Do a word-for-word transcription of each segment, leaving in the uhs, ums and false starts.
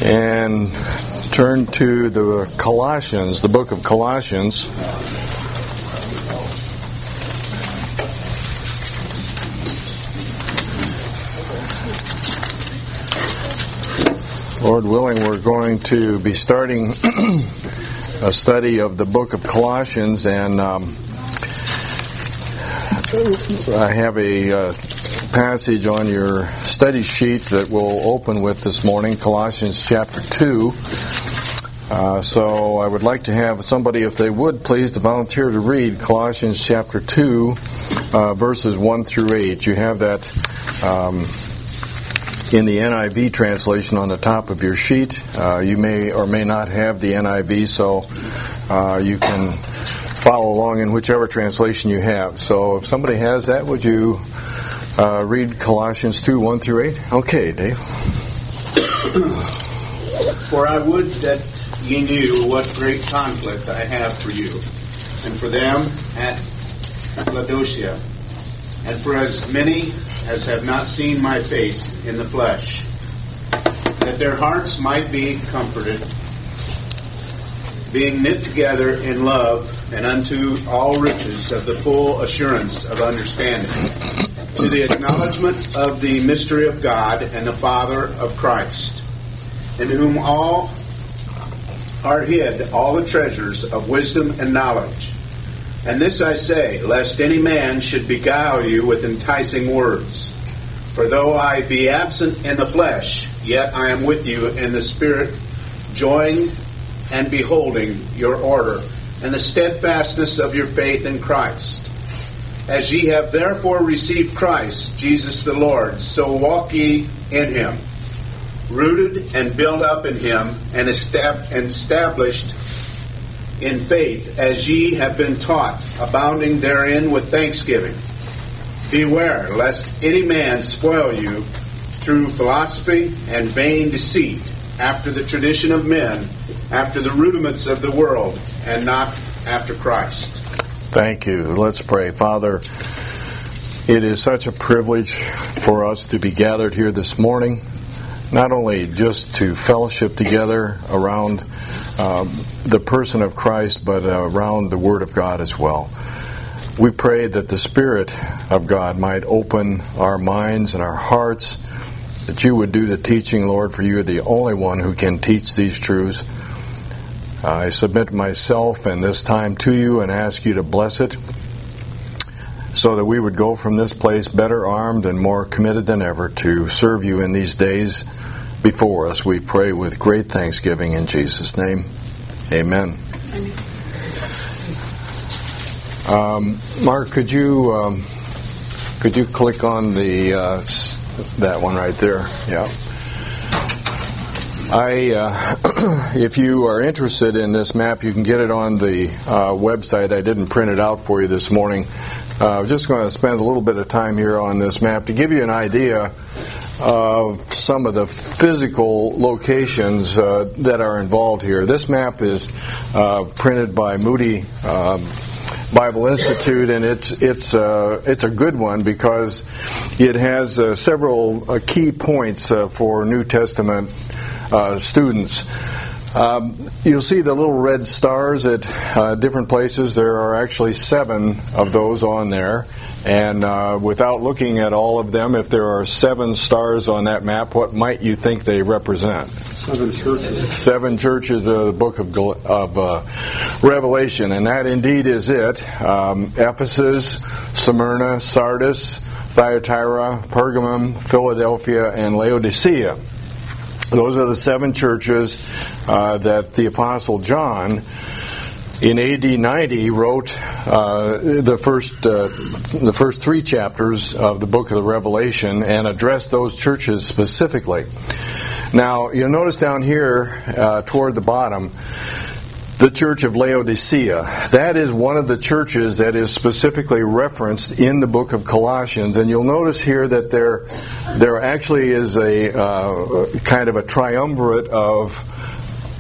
and turn to the Colossians, the book of Colossians. Lord willing, we're going to be starting a study of the book of Colossians, and um, I have a uh, passage on your study sheet that we'll open with this morning, Colossians chapter two. Uh, so I would like to have somebody, if they would, please, to volunteer to read Colossians chapter two, uh, verses one through eight. You have that um, in the N I V translation on the top of your sheet. Uh, you may or may not have the N I V, so uh, you can follow along in whichever translation you have. So if somebody has that, would you uh, read Colossians two, one through eight? Okay, Dave. For I would that ye knew what great conflict I have for you, and for them at Laodicea, and for as many as have not seen my face in the flesh, that their hearts might be comforted, being knit together in love, and unto all riches of the full assurance of understanding, to the acknowledgement of the mystery of God and the Father of Christ, in whom all are hid all the treasures of wisdom and knowledge. And this I say, lest any man should beguile you with enticing words. For though I be absent in the flesh, yet I am with you in the spirit, joying and beholding your order, and the steadfastness of your faith in Christ. As ye have therefore received Christ, Jesus the Lord, so walk ye in him, rooted and built up in him, and established in faith, as ye have been taught, abounding therein with thanksgiving. Beware, lest any man spoil you through philosophy and vain deceit, after the tradition of men, after the rudiments of the world, and not after Christ. Thank you. Let's pray. Father, it is such a privilege for us to be gathered here this morning, not only just to fellowship together around um, the person of Christ, but uh, around the Word of God as well. We pray that the Spirit of God might open our minds and our hearts, that you would do the teaching, Lord, for you are the only one who can teach these truths. I submit myself and this time to you and ask you to bless it, so that we would go from this place better armed and more committed than ever to serve you in these days before us. We pray with great thanksgiving in Jesus' name. Amen. Um, Mark, could you um, could you click on the uh, that one right there? Yeah. I, uh, if you are interested in this map, you can get it on the uh, website. I didn't print it out for you this morning. Uh, I'm just going to spend a little bit of time here on this map to give you an idea of some of the physical locations uh, that are involved here. This map is uh, printed by Moody um, Bible Institute, and it's it's uh, it's a good one because it has uh, several uh, key points uh, for New Testament uh, students. Um, you'll see the little red stars at uh, different places. There are actually seven of those on there. And uh, without looking at all of them, if there are seven stars on that map, what might you think they represent? Seven churches. Seven churches of the book of, of uh, Revelation. And that indeed is it. Um, Ephesus, Smyrna, Sardis, Thyatira, Pergamum, Philadelphia, and Laodicea. Those are the seven churches uh, that the Apostle John in A D ninety wrote uh, the first uh, the first three chapters of the book of the Revelation and addressed those churches specifically. Now, you'll notice down here uh, toward the bottom, the church of Laodicea. That is one of the churches that is specifically referenced in the book of Colossians. And you'll notice here that there there actually is a uh, kind of a triumvirate of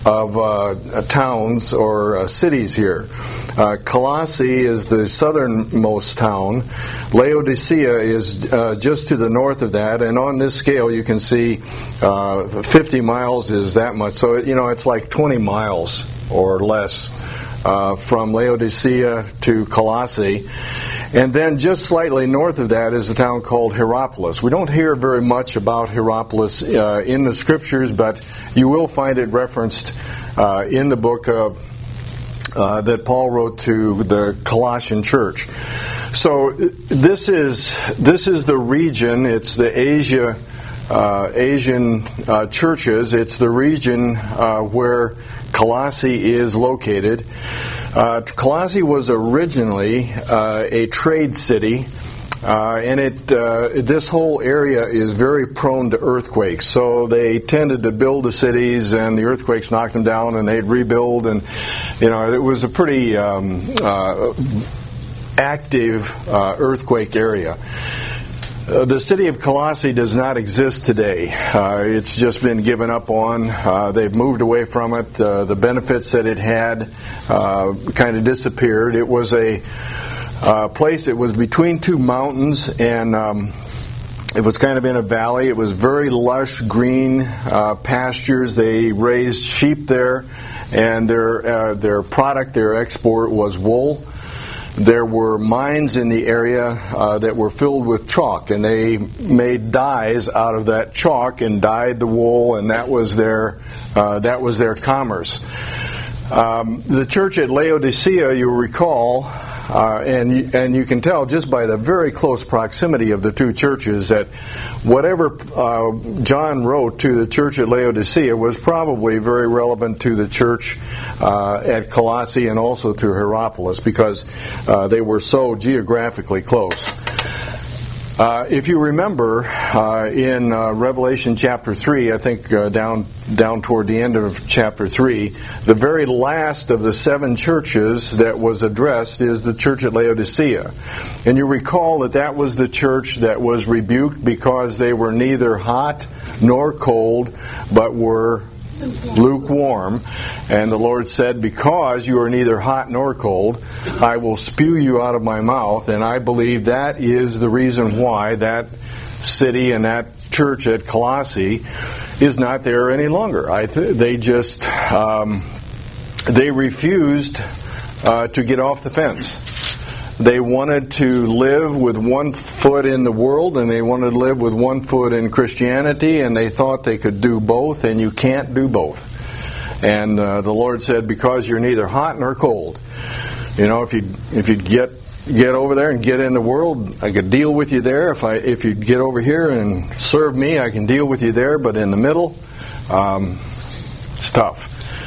of uh, towns or uh, cities here. Uh, Colossae is the southernmost town. Laodicea is uh, just to the north of that, and on this scale you can see uh, fifty miles is that much. So, you know, it's like twenty miles or less uh, from Laodicea to Colossae. And then just slightly north of that is a town called Hierapolis. We don't hear very much about Hierapolis uh, in the Scriptures, but you will find it referenced uh, in the book of, uh, that Paul wrote to the Colossian church. So this is this is the region. It's the Asia uh, Asian uh, churches. It's the region uh, where Colossae is located. Uh, Colossae was originally uh, a trade city, uh, and it uh, this whole area is very prone to earthquakes. So they tended to build the cities, and the earthquakes knocked them down, and they'd rebuild. And you know, it was a pretty um, uh, active uh, earthquake area. Uh, the city of Colossae does not exist today. Uh, it's just been given up on. Uh, they've moved away from it. Uh, the benefits that it had uh, kind of disappeared. It was a uh, place that was between two mountains, and um, it was kind of in a valley. It was very lush, green uh, pastures. They raised sheep there, and their uh, their product, their export was wool. There were mines in the area uh, that were filled with chalk, and they made dyes out of that chalk and dyed the wool, and that was their uh, that was their commerce. Um, the church at Laodicea, you'll recall, uh, and you, and you can tell just by the very close proximity of the two churches that whatever uh, John wrote to the church at Laodicea was probably very relevant to the church uh, at Colossae and also to Hierapolis, because uh, they were so geographically close. Uh, if you remember, uh, in uh, Revelation chapter three, I think uh, down down toward the end of chapter three, the very last of the seven churches that was addressed is the church at Laodicea. And you recall that that was the church that was rebuked because they were neither hot nor cold, but were lukewarm. And the Lord said, because you are neither hot nor cold, I will spew you out of my mouth. And I believe that is the reason why that city and that church at Colossae is not there any longer. I th- they just um, they refused uh, to get off the fence. They wanted to live with one foot in the world, and they wanted to live with one foot in Christianity, and they thought they could do both, and you can't do both. And uh, the Lord said, because you're neither hot nor cold, you know, if you if you get get over there and get in the world, I could deal with you there. If I if you get over here and serve me, I can deal with you there. But in the middle, um, it's tough.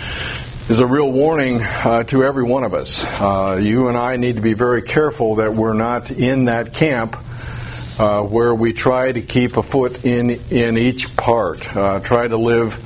Is a real warning uh, to every one of us. Uh, you and I need to be very careful that we're not in that camp uh, where we try to keep a foot in in each part, uh, try to live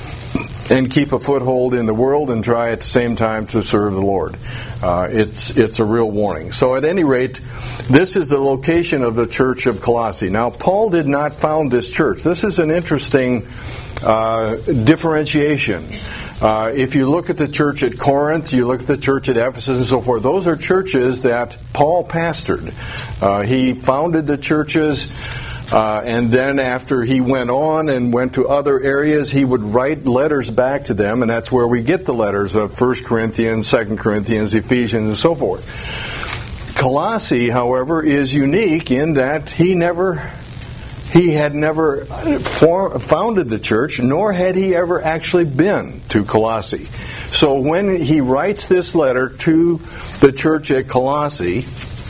and keep a foothold in the world, and try at the same time to serve the Lord. Uh, it's it's a real warning. So at any rate, this is the location of the church of Colossae. Now, Paul did not found this church. This is an interesting uh, differentiation. Uh, if you look at the church at Corinth, you look at the church at Ephesus and so forth, those are churches that Paul pastored. Uh, he founded the churches, uh, and then after he went on and went to other areas, he would write letters back to them, and that's where we get the letters of First Corinthians, Second Corinthians, Ephesians, and so forth. Colossae, however, is unique in that he never... He had never for, founded the church, nor had he ever actually been to Colossae. So when he writes this letter to the church at Colossae,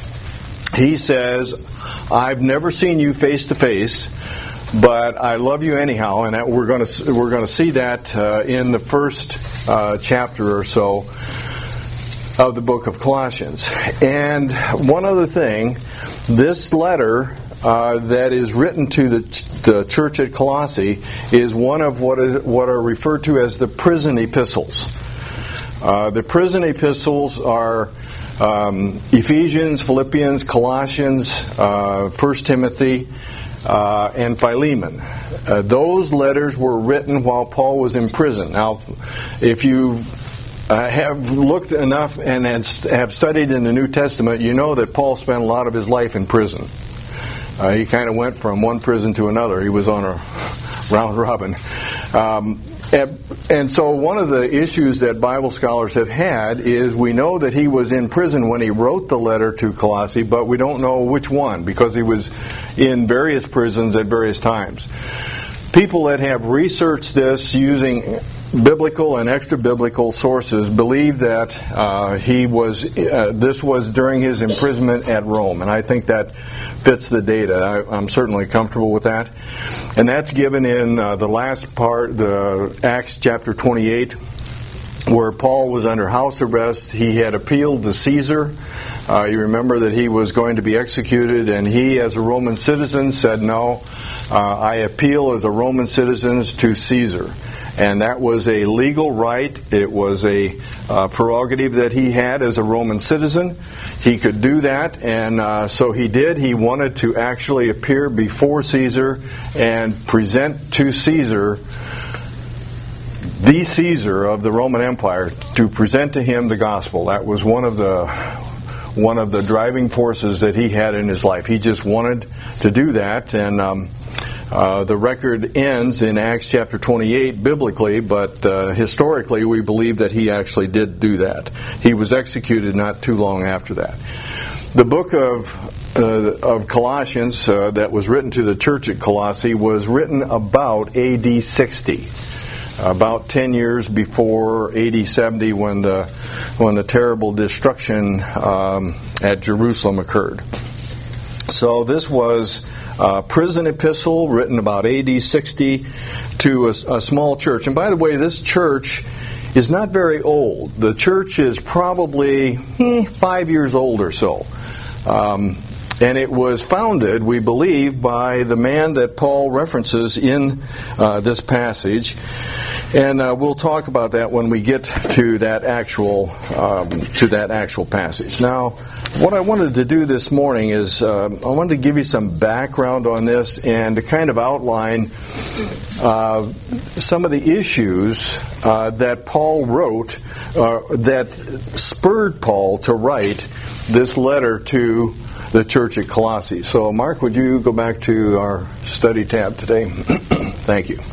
he says, I've never seen you face to face, but I love you anyhow. And that we're going to we're going to see that uh, in the first uh, chapter or so of the book of Colossians. And one other thing, this letter Uh, that is written to the, ch- the church at Colossae is one of what is what are referred to as the prison epistles. Uh, the prison epistles are um, Ephesians, Philippians, Colossians, uh, First Timothy, uh, and Philemon. Uh, those letters were written while Paul was in prison. Now, if you uh, have looked enough and have studied in the New Testament, you know that Paul spent a lot of his life in prison. Uh, he kind of went from one prison to another. He was on a round robin. Um, and, and so one of the issues that Bible scholars have had is we know that he was in prison when he wrote the letter to Colossae, but we don't know which one because he was in various prisons at various times. People that have researched this using biblical and extra-biblical sources believe that uh, he was. Uh, this was during his imprisonment at Rome, and I think that fits the data. I, I'm certainly comfortable with that, and that's given in uh, the last part, the Acts chapter twenty-eight, where Paul was under house arrest. He had appealed to Caesar. Uh, you remember that he was going to be executed, and he, as a Roman citizen, said, "No, uh, I appeal as a Roman citizen to Caesar." And that was a legal right. It was a uh, prerogative that he had as a Roman citizen. He could do that, and uh, so he did. He wanted to actually appear before Caesar and present to Caesar, the Caesar of the Roman Empire, to present to him the gospel. That was one of the one of the driving forces that he had in his life. He just wanted to do that, and um, Uh, the record ends in Acts chapter twenty-eight biblically, but uh, historically we believe that he actually did do that. He was executed not too long after that. The book of uh, of Colossians uh, that was written to the church at Colossae was written about A D sixty, about ten years before A D seventy, when the when the terrible destruction um, at Jerusalem occurred. So this was a prison epistle written about A D sixty to a, a small church. And by the way, this church is not very old. The church is probably hmm, five years old or so. Um, and it was founded, we believe, by the man that Paul references in uh, this passage. And uh, we'll talk about that when we get to that actual um, to that actual passage. Now, what I wanted to do this morning is uh, I wanted to give you some background on this and to kind of outline uh, some of the issues uh, that Paul wrote uh, that spurred Paul to write this letter to the church at Colossae. So, Mark, would you go back to our study tab today? Thank you.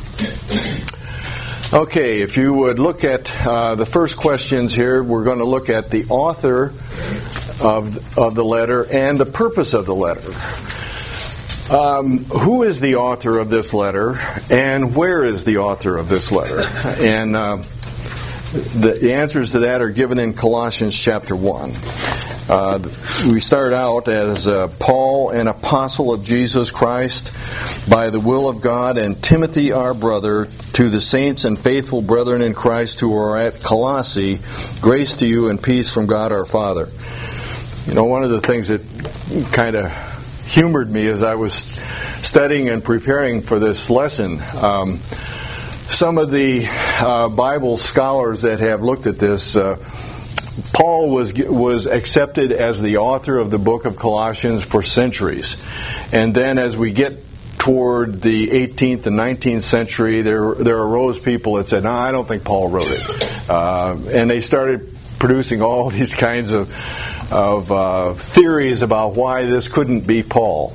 Okay, if you would look at uh, the first questions here, we're going to look at the author of of the letter and the purpose of the letter. Um, who is the author of this letter, and where is the author of this letter? And uh, the, the answers to that are given in Colossians chapter one. Uh, we start out as uh, Paul, an apostle of Jesus Christ, by the will of God, and Timothy, our brother, to the saints and faithful brethren in Christ who are at Colossae, grace to you and peace from God our Father. You know, one of the things that kind of humored me as I was studying and preparing for this lesson, um, some of the uh, Bible scholars that have looked at this, uh, Paul was was accepted as the author of the book of Colossians for centuries. And then as we get toward the eighteenth and nineteenth century, there there arose people that said, no, I don't think Paul wrote it. Uh, and they started producing all these kinds of, of uh, theories about why this couldn't be Paul.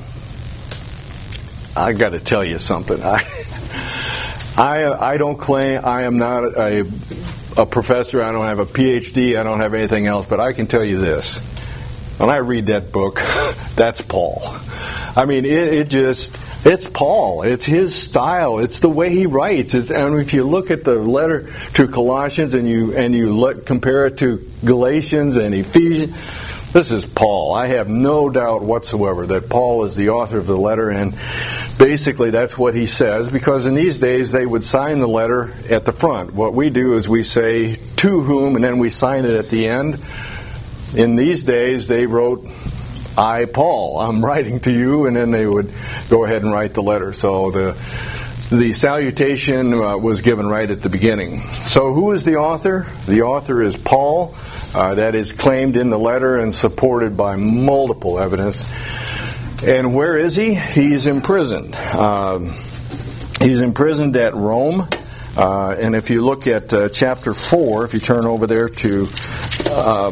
I got to tell you something. I, I, I don't claim, I am not a... a professor, I don't have a P H D, I don't have anything else, but I can tell you this. When I read that book, that's Paul. I mean, it, it just, it's Paul. It's his style. It's the way he writes. It's, and if you look at the letter to Colossians and you and you look, compare it to Galatians and Ephesians, this is Paul. I have no doubt whatsoever that Paul is the author of the letter, and basically that's what he says, because in these days they would sign the letter at the front. What we do is we say, to whom, and then we sign it at the end. In these days they wrote, I, Paul, I'm writing to you, and then they would go ahead and write the letter. So the the salutation uh, was given right at the beginning. So who is the author? The author is Paul. Uh, that is claimed in the letter and supported by multiple evidence. And where is he? He's imprisoned. Um, he's imprisoned at Rome. Uh, and if you look at uh, chapter four, if you turn over there to uh,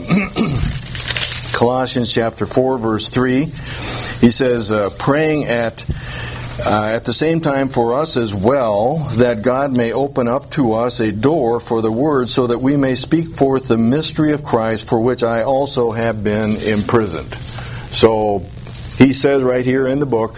Colossians chapter four, verse three, he says, uh, praying at uh, at the same time for us as well, that God may open up to us a door for the word, so that we may speak forth the mystery of Christ, for which I also have been imprisoned. So he says right here in the book,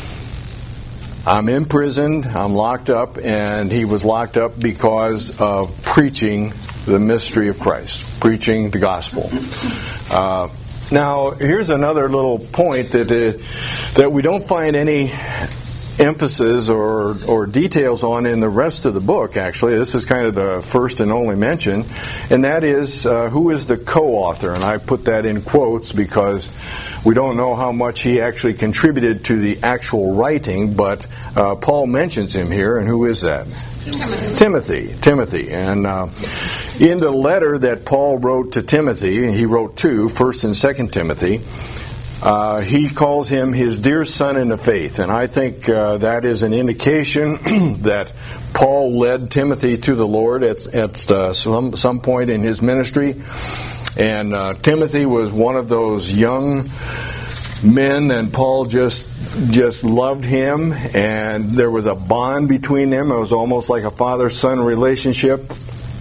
I'm imprisoned, I'm locked up, and he was locked up because of preaching the mystery of Christ, preaching the gospel. Uh, now, here's another little point that uh, that we don't find any emphasis or or details on in the rest of the book. Actually, this is kind of the first and only mention, and that is uh, who is the co-author, and I put that in quotes because we don't know how much he actually contributed to the actual writing, but uh, Paul mentions him here, and who is that? Timothy. Timothy. Timothy. And uh, in the letter that Paul wrote to Timothy, and he wrote two, First and Second Timothy, uh, he calls him his dear son in the faith. And I think uh, that is an indication that Paul led Timothy to the Lord at, at uh, some, some point in his ministry. And uh, Timothy was one of those young men, and Paul just just loved him, and there was a bond between them. It was almost like a father-son relationship.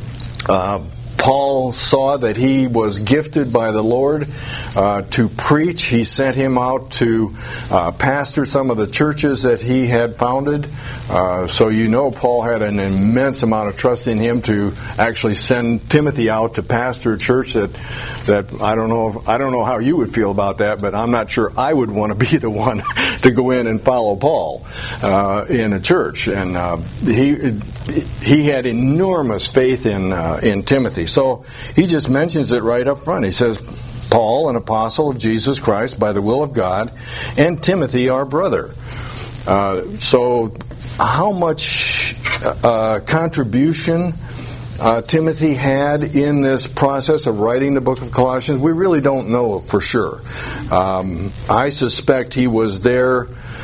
Uh, Paul saw that he was gifted by the Lord uh, to preach. He sent him out to uh, pastor some of the churches that he had founded. Uh, so you know Paul had an immense amount of trust in him to actually send Timothy out to pastor a church that that I don't know if, I don't know how you would feel about that, but I'm not sure I would want to be the one to go in and follow Paul uh, in a church. And uh, he he had enormous faith in uh, in Timothy. So he just mentions it right up front. He says, Paul, an apostle of Jesus Christ by the will of God, and Timothy, our brother. Uh, so how much uh, contribution uh, Timothy had in this process of writing the book of Colossians, we really don't know for sure. Um, I suspect he was there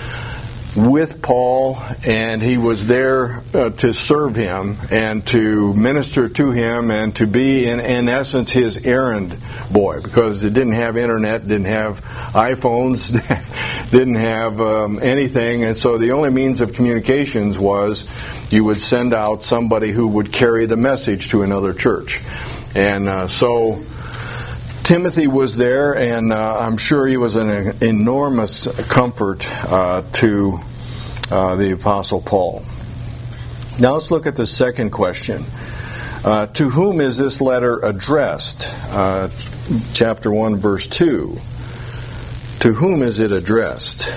with Paul, and he was there uh, to serve him and to minister to him and to be, in, in essence, his errand boy, because it didn't have internet, didn't have iPhones, didn't have um, anything, and so the only means of communications was you would send out somebody who would carry the message to another church. And uh, so Timothy was there, and uh, I'm sure he was an enormous comfort uh, to uh, the Apostle Paul. Now let's look at the second question. Uh, to whom is this letter addressed? Uh, chapter one, verse two. To whom is it addressed?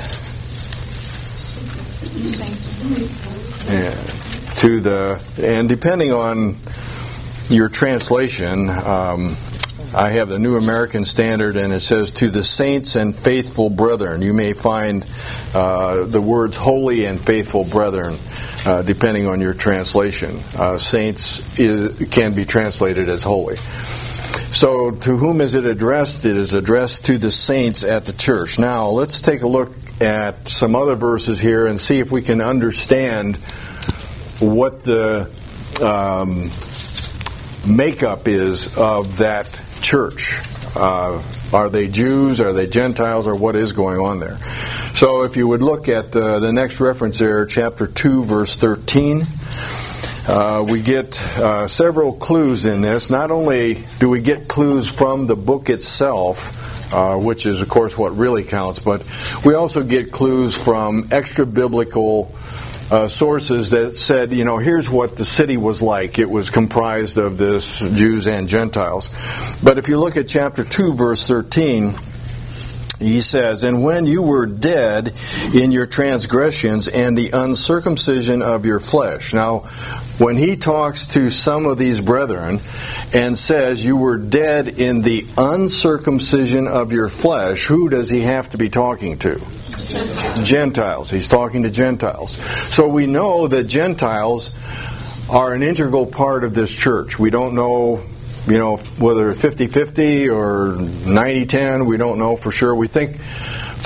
And to the and depending on your translation. Um, I have the New American Standard, and it says, to the saints and faithful brethren. You may find uh, the words holy and faithful brethren, uh, depending on your translation. Uh, saints is, can be translated as holy. So, to whom is it addressed? It is addressed to the saints at the church. Now, let's take a look at some other verses here and see if we can understand what the um, makeup is of that church. Uh, are they Jews? Are they Gentiles? Or what is going on there? So if you would look at the, the next reference there, chapter two, verse thirteen, uh, we get uh, several clues in this. Not only do we get clues from the book itself, uh, which is, of course, what really counts, but we also get clues from extra-biblical Uh, sources that said, you know, here's what the city was like. It was comprised of this Jews and Gentiles. But if you look at chapter two, verse thirteen, he says, and when you were dead in your transgressions and the uncircumcision of your flesh. Now, when he talks to some of these brethren and says you were dead in the uncircumcision of your flesh, who does he have to be talking to? Gentiles. He's talking to Gentiles. So we know that Gentiles are an integral part of this church. We don't know, you know, whether fifty-fifty or ninety ten. We don't know for sure. We think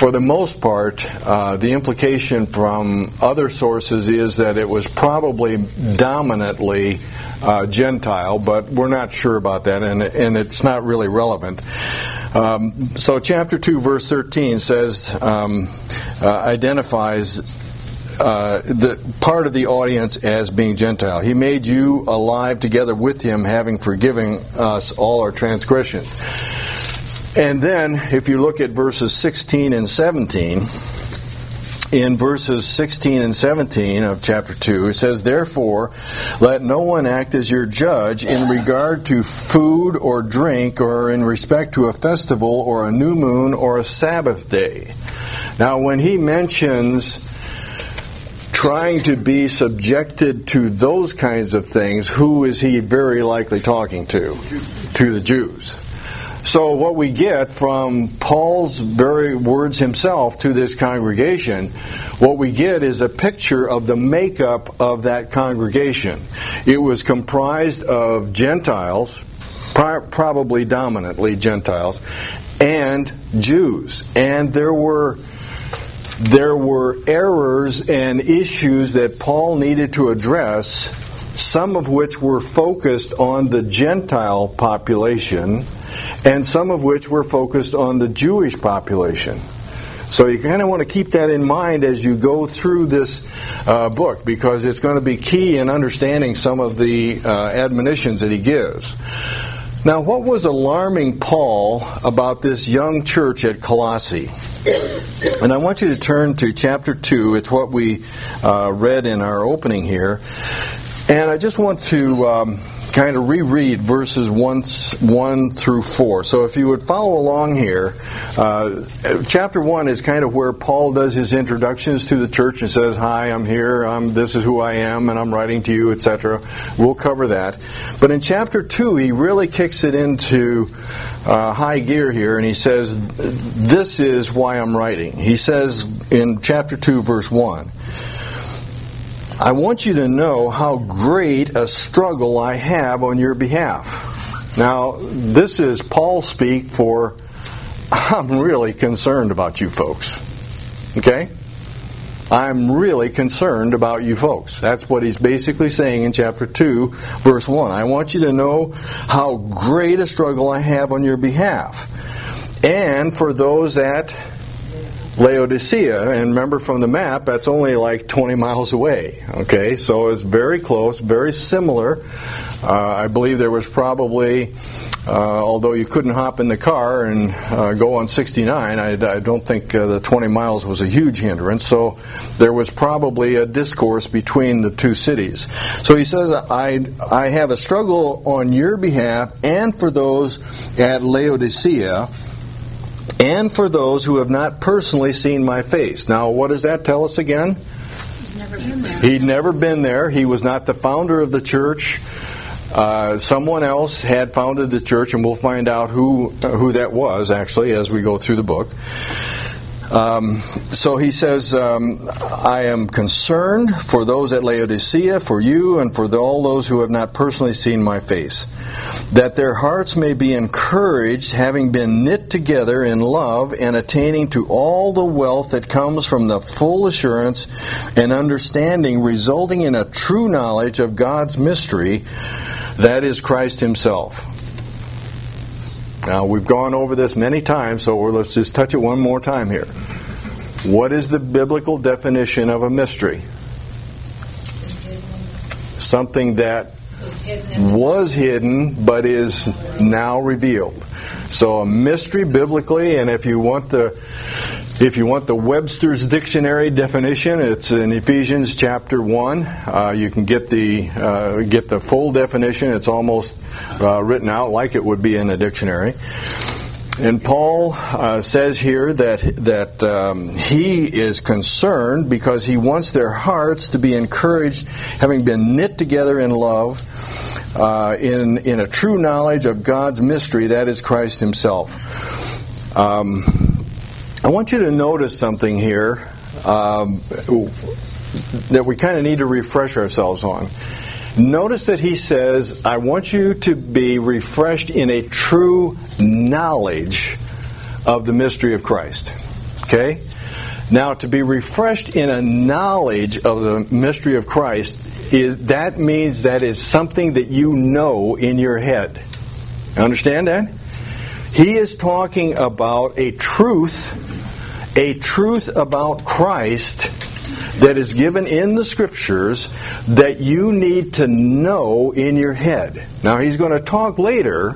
for the most part, uh, the implication from other sources is that it was probably dominantly uh, Gentile, but we're not sure about that, and, and it's not really relevant. Um, so chapter two, verse thirteen says, um, uh, identifies uh, the part of the audience as being Gentile. He made you alive together with him, having forgiven us all our transgressions. And then, if you look at verses sixteen and seventeen, in verses sixteen and seventeen of chapter two, it says, "Therefore, let no one act as your judge in regard to food or drink, or in respect to a festival, or a new moon, or a Sabbath day." Now, when he mentions trying to be subjected to those kinds of things, who is he very likely talking to? To the Jews. So what we get from Paul's very words himself to this congregation, what we get is a picture of the makeup of that congregation. It was comprised of Gentiles, probably dominantly Gentiles, and Jews. And there were there were errors and issues that Paul needed to address, some of which were focused on the Gentile population, and some of which were focused on the Jewish population. So you kind of want to keep that in mind as you go through this uh, book, because it's going to be key in understanding some of the uh, admonitions that he gives. Now, what was alarming Paul about this young church at Colossae? And I want you to turn to chapter two. It's what we uh, read in our opening here. And I just want to Um, kind of reread verses one, one through four. So if you would follow along here, uh, chapter one is kind of where Paul does his introductions to the church and says, "Hi, I'm here, I'm, this is who I am, and I'm writing to you," et cetera. We'll cover that. But in chapter two, he really kicks it into uh, high gear here, and he says, "This is why I'm writing." He says in chapter two, verse one, "I want you to know how great a struggle I have on your behalf." Now, this is Paul speak for, I'm really concerned about you folks. Okay? I'm really concerned about you folks. That's what he's basically saying in chapter two, verse one. I want you to know how great a struggle I have on your behalf. And for those at Laodicea, and remember from the map, that's only like twenty miles away. Okay, so it's very close, very similar. Uh, I believe there was probably, uh, although you couldn't hop in the car and uh, go on sixty-nine, I, I don't think uh, the twenty miles was a huge hindrance. So there was probably a discourse between the two cities. So he says, I, I have a struggle on your behalf and for those at Laodicea, and for those who have not personally seen my face. Now, what does that tell us again? He's never been there. He'd never been there. He was not the founder of the church. Uh, someone else had founded the church, and we'll find out who uh, who that was, actually, as we go through the book. Um, so he says, um, I am concerned for those at Laodicea, for you, and for the, all those who have not personally seen my face, that their hearts may be encouraged, having been knit together in love and attaining to all the wealth that comes from the full assurance and understanding resulting in a true knowledge of God's mystery, that is Christ himself. Now, we've gone over this many times, so let's just touch it one more time here. What is the biblical definition of a mystery? Something that was hidden but is now revealed. So a mystery biblically, and if you want the if you want the Webster's Dictionary definition, it's in Ephesians chapter one. Uh, you can get the uh, get the full definition. It's almost uh, written out like it would be in a dictionary. And Paul uh, says here that that um, he is concerned because he wants their hearts to be encouraged, having been knit together in love, uh, in in a true knowledge of God's mystery, that is Christ himself. Um, I want you to notice something here um, that we kind of need to refresh ourselves on. Notice that he says, I want you to be refreshed in a true knowledge of the mystery of Christ. Okay? Now, to be refreshed in a knowledge of the mystery of Christ, is, that means that is something that you know in your head. Understand that? He is talking about a truth, a truth about Christ that is given in the Scriptures that you need to know in your head. Now, he's going to talk later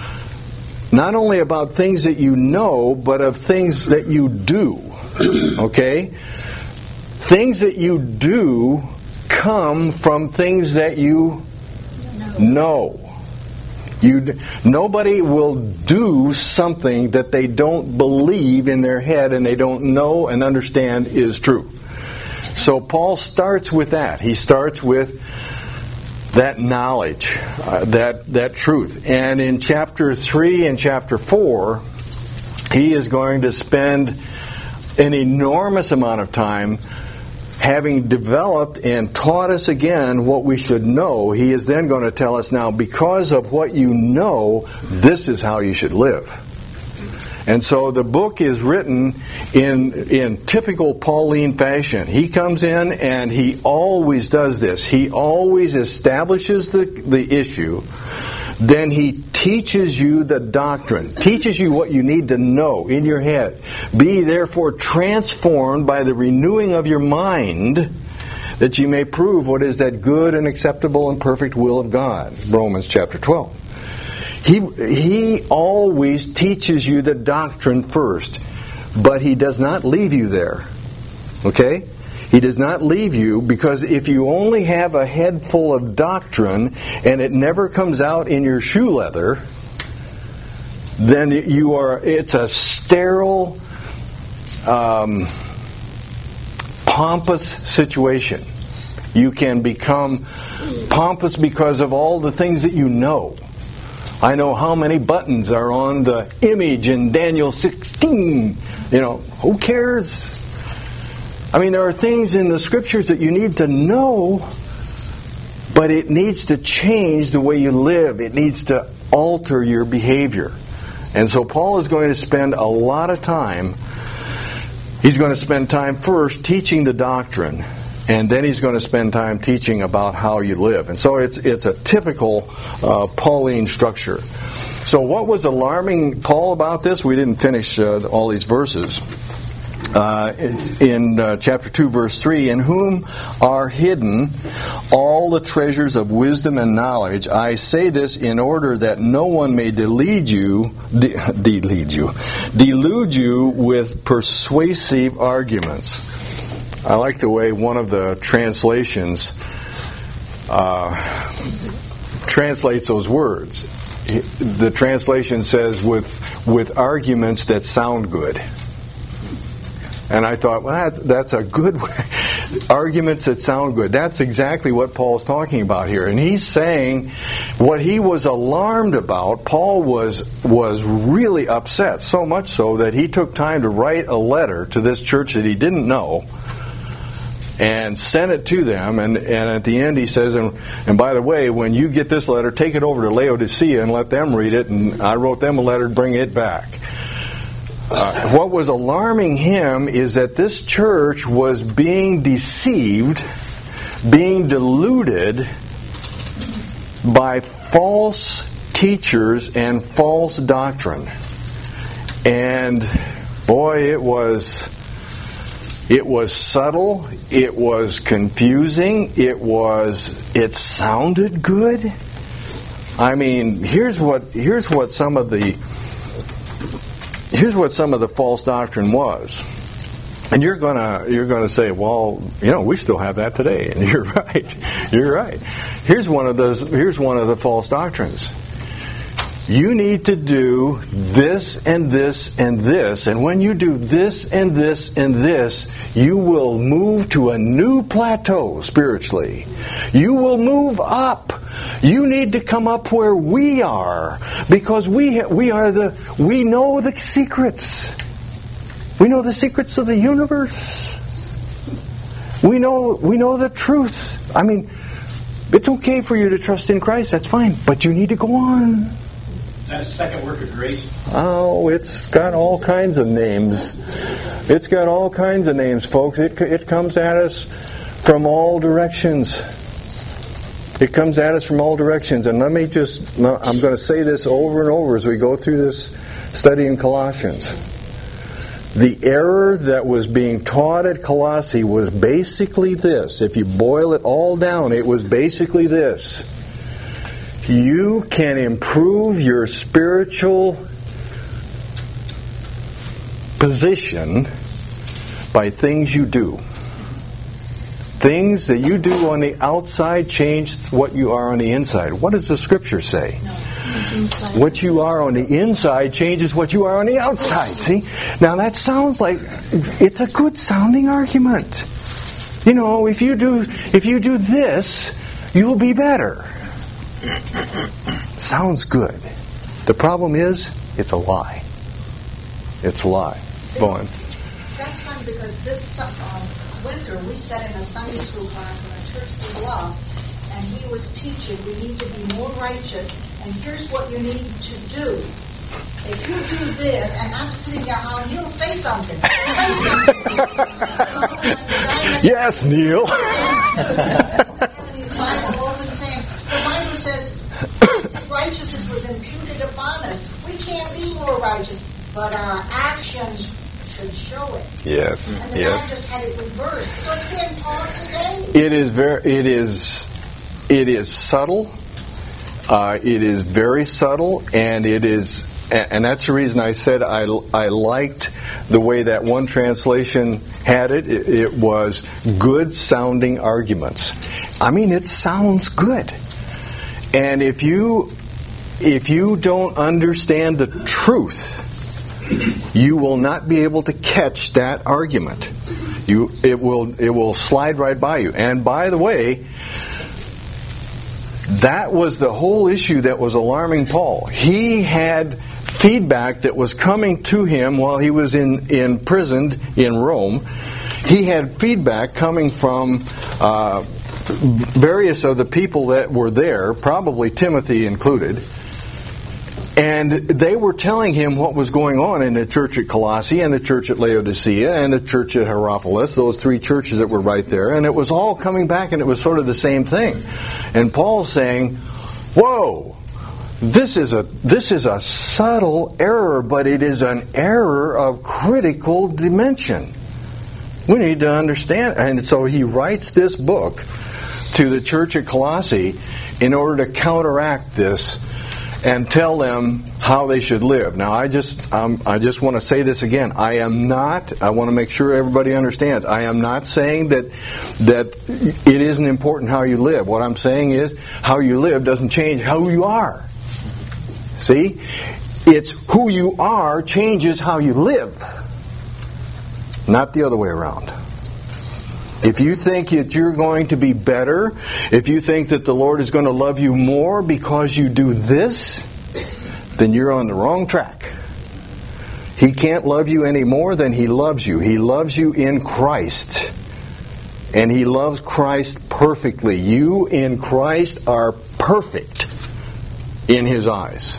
not only about things that you know, but of things that you do. Okay? Things that you do come from things that you know. You, nobody will do something that they don't believe in their head and they don't know and understand is true. So Paul starts with that. He starts with that knowledge, uh, that that truth. And in chapter three and chapter four, he is going to spend an enormous amount of time having developed and taught us again what we should know. He is then going to tell us now, because of what you know, this is how you should live. And so the book is written in in typical Pauline fashion. He comes in and he always does this. He always establishes the, the issue. Then he teaches you the doctrine, teaches you what you need to know in your head. Be therefore transformed by the renewing of your mind, that you may prove what is that good and acceptable and perfect will of God. Romans chapter twelve. He, he always teaches you the doctrine first, but he does not leave you there. Okay? He does not leave you, because if you only have a head full of doctrine and it never comes out in your shoe leather, then you are, it's a sterile, um, pompous situation. You can become pompous because of all the things that you know. I know how many buttons are on the image in Daniel sixteen. You know, who cares? I mean, there are things in the Scriptures that you need to know, but it needs to change the way you live. It needs to alter your behavior. And so Paul is going to spend a lot of time, he's going to spend time first teaching the doctrine, and then he's going to spend time teaching about how you live. And so it's it's a typical uh, Pauline structure. So what was alarming Paul about this? We didn't finish uh, all these verses. Uh, in uh, chapter two, verse three, in whom are hidden all the treasures of wisdom and knowledge. I say this in order that no one may delude you, de- delude you, delude you with persuasive arguments. I like the way one of the translations uh, translates those words. The translation says with with arguments that sound good. And I thought, well, that's, that's a good way. Arguments that sound good. That's exactly what Paul's talking about here. And he's saying what he was alarmed about, Paul was was really upset, so much so that he took time to write a letter to this church that he didn't know and sent it to them. And, and at the end he says, and, and by the way, when you get this letter, take it over to Laodicea and let them read it. And I wrote them a letter to bring it back. Uh, what was alarming him is that this church was being deceived, being deluded by false teachers and false doctrine. And boy, it was it was subtle, it was confusing, it was it sounded good. I mean, here's what here's what some of the Here's what some of the false doctrine was. And you're gonna you're gonna say, well, you know, we still have that today. And you're right. You're right. Here's one of those here's one of the false doctrines. You need to do this and this and this, and when you do this and this and this, you will move to a new plateau spiritually. You will move up. You need to come up where we are, because we ha- we are the we know the secrets. We know the secrets of the universe. We know we know the truth. I mean, it's okay for you to trust in Christ. That's fine, but you need to go on. that a second work of grace? Oh, it's got all kinds of names. It's got all kinds of names, folks. It it comes at us from all directions. It comes at us from all directions. And let me just, I'm going to say this over and over as we go through this study in Colossians. The error that was being taught at Colossae was basically this. If you boil it all down, it was basically this. You can improve your spiritual position by things you do. Things that you do on the outside change what you are on the inside. What does the Scripture say? Inside. What you are on the inside changes what you are on the outside. See? Now that sounds like it's a good sounding argument. You know, if you do if you do this, you'll be better. Sounds good. The problem is, it's a lie. It's a lie. Go on. That's funny because this um, winter we sat in a Sunday school class in a church we love, and he was teaching we need to be more righteous, and here's what you need to do. If you do this, and I'm sitting there hollering, Neil, say something. Say something. Yes, Neil. His Bible open saying, the Bible says righteousness was imputed upon us. We can't be more righteous, but our actions should show it. Yes. And the yes. guy just had it reversed. So it's being taught today. It is very. It is. It is subtle. Uh, it is very subtle, and it is. And that's the reason I said I, I liked the way that one translation had it. it. It was good sounding arguments. I mean, it sounds good. And if you if you don't understand the truth, you will not be able to catch that argument. You it will it will slide right by you. And by the way, that was the whole issue that was alarming Paul. He had feedback that was coming to him while he was in, imprisoned in Rome. He had feedback coming from uh, various of the people that were there, probably Timothy included. And they were telling him what was going on in the church at Colossae and the church at Laodicea and the church at Hierapolis, those three churches that were right there. And it was all coming back and it was sort of the same thing. And Paul's saying, whoa, this is a this is a subtle error, but it is an error of critical dimension. We need to understand. And so he writes this book to the church at Colossae in order to counteract this and tell them how they should live. Now, I just um, I just want to say this again. I am not, I want to make sure everybody understands, I am not saying that that it isn't important how you live. What I'm saying is how you live doesn't change who you are. See? It's who you are changes how you live. Not the other way around. If you think that you're going to be better, if you think that the Lord is going to love you more because you do this, then you're on the wrong track. He can't love you any more than He loves you. He loves you in Christ. And He loves Christ perfectly. You in Christ are perfect in His eyes.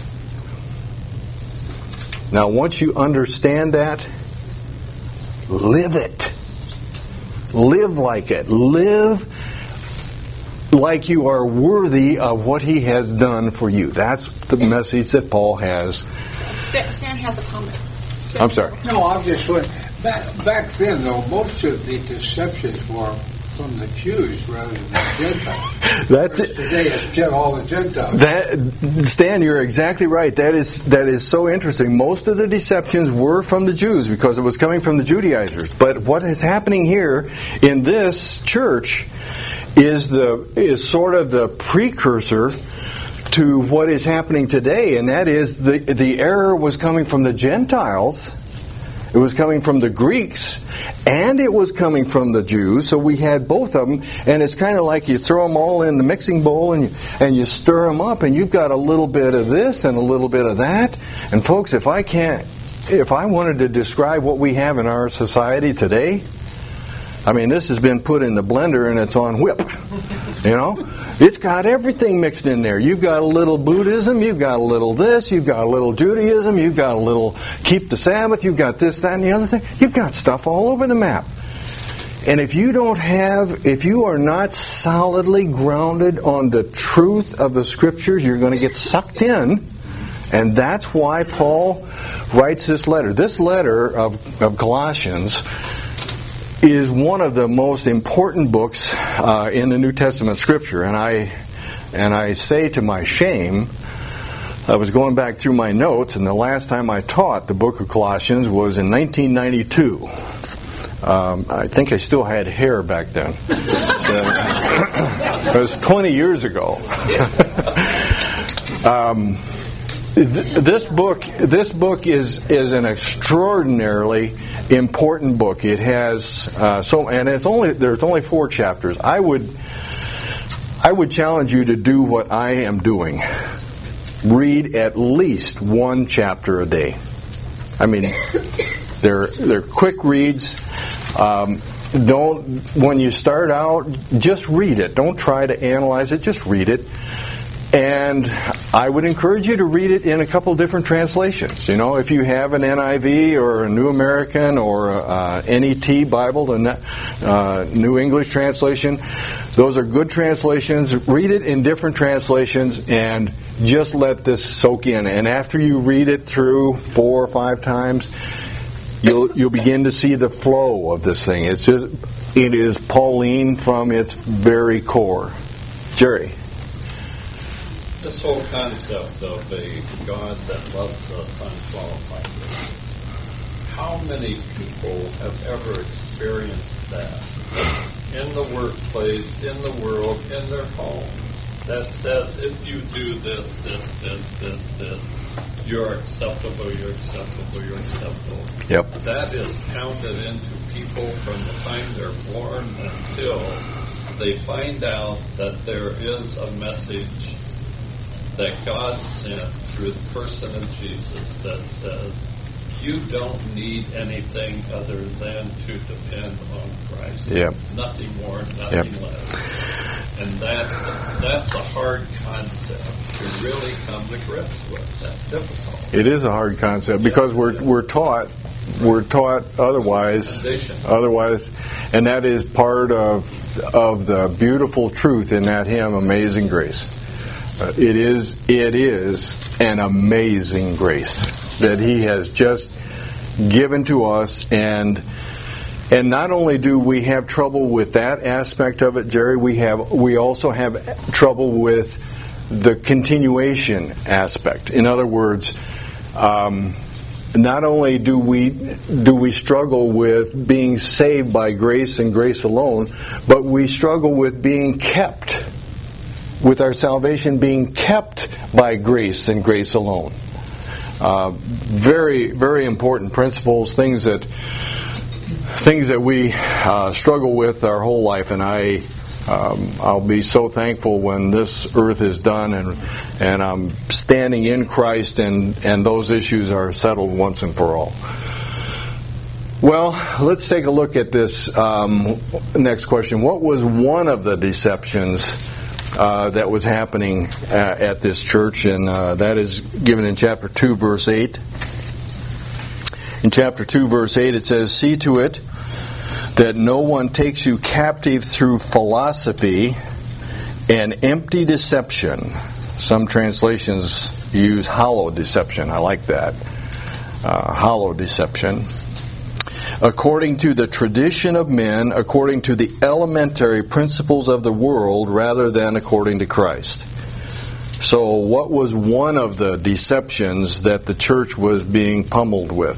Now, once you understand that, live it. Live like it. Live like you are worthy of what He has done for you. That's the message that Paul has. Stan, Stan has a comment. Stan, I'm sorry. No, I'm just wondering. Back, back then, though, most of the deceptions were from the Jews rather than the Gentiles. That's it. Today it's all the Gentiles. That, Stan, you're exactly right. That is that is so interesting. Most of the deceptions were from the Jews because it was coming from the Judaizers. But what is happening here in this church is the is sort of the precursor to what is happening today, and that is the the error was coming from the Gentiles. It was coming from the Greeks, and it was coming from the Jews. So we had both of them, and it's kind of like you throw them all in the mixing bowl and you, and you stir them up, and you've got a little bit of this and a little bit of that. And folks, if I can't, if I wanted to describe what we have in our society today, I mean, this has been put in the blender and it's on whip. You know? It's got everything mixed in there. You've got a little Buddhism, you've got a little this, you've got a little Judaism, you've got a little keep the Sabbath, you've got this, that, and the other thing. You've got stuff all over the map. And if you don't have, if you are not solidly grounded on the truth of the Scriptures, you're going to get sucked in. And that's why Paul writes this letter. This letter of, of Colossians is one of the most important books uh, in the New Testament Scripture. And I and I say to my shame, I was going back through my notes, and the last time I taught the book of Colossians was in nineteen ninety-two. Um, I think I still had hair back then. So, it was twenty years ago. um, This book, this book is is an extraordinarily important book. It has uh, so, and it's only there's only four chapters. I would, I would challenge you to do what I am doing. Read at least one chapter a day. I mean, they're they're quick reads. Um, don't when you start out, just read it. Don't try to analyze it. Just read it. And I would encourage you to read it in a couple different translations. You know, if you have an N I V or a New American or a N E T Bible, the uh, New English Translation, those are good translations. Read it in different translations and just let this soak in. And after you read it through four or five times, you'll you'll begin to see the flow of this thing. It's just it is Pauline from its very core. Jerry. This whole concept of a God that loves us unqualifiedly. How many people have ever experienced that in the workplace, in the world, in their homes? That says, if you do this, this, this, this, this, you're acceptable, you're acceptable, you're acceptable. Yep. That is counted into people from the time they're born until they find out that there is a message that God sent through the person of Jesus that says, you don't need anything other than to depend on Christ. Yep. Nothing more, nothing Yep. less. And that that's a hard concept to really come to grips with. That's difficult. It is a hard concept because we're we're taught we're taught otherwise Condition. otherwise, and that is part of of the beautiful truth in that hymn, Amazing Grace. Uh, it is it is an amazing grace that He has just given to us, and and not only do we have trouble with that aspect of it, Jerry, we have we also have trouble with the continuation aspect. In other words, um, not only do we do we struggle with being saved by grace and grace alone, but we struggle with being kept. With our salvation being kept by grace and grace alone. Uh, very, very important principles, things that things that we uh, struggle with our whole life, and I, um, I'll be so thankful when this earth is done and and I'm standing in Christ and, and those issues are settled once and for all. Well, let's take a look at this um, next question. What was one of the deceptions Uh, that was happening uh, at this church, and uh, that is given in chapter two, verse eight. In chapter two, verse eight, it says, "See to it that no one takes you captive through philosophy and empty deception." Some translations use hollow deception. I like that. Uh, hollow deception. "According to the tradition of men, according to the elementary principles of the world, rather than according to Christ." So what was one of the deceptions that the church was being pummeled with?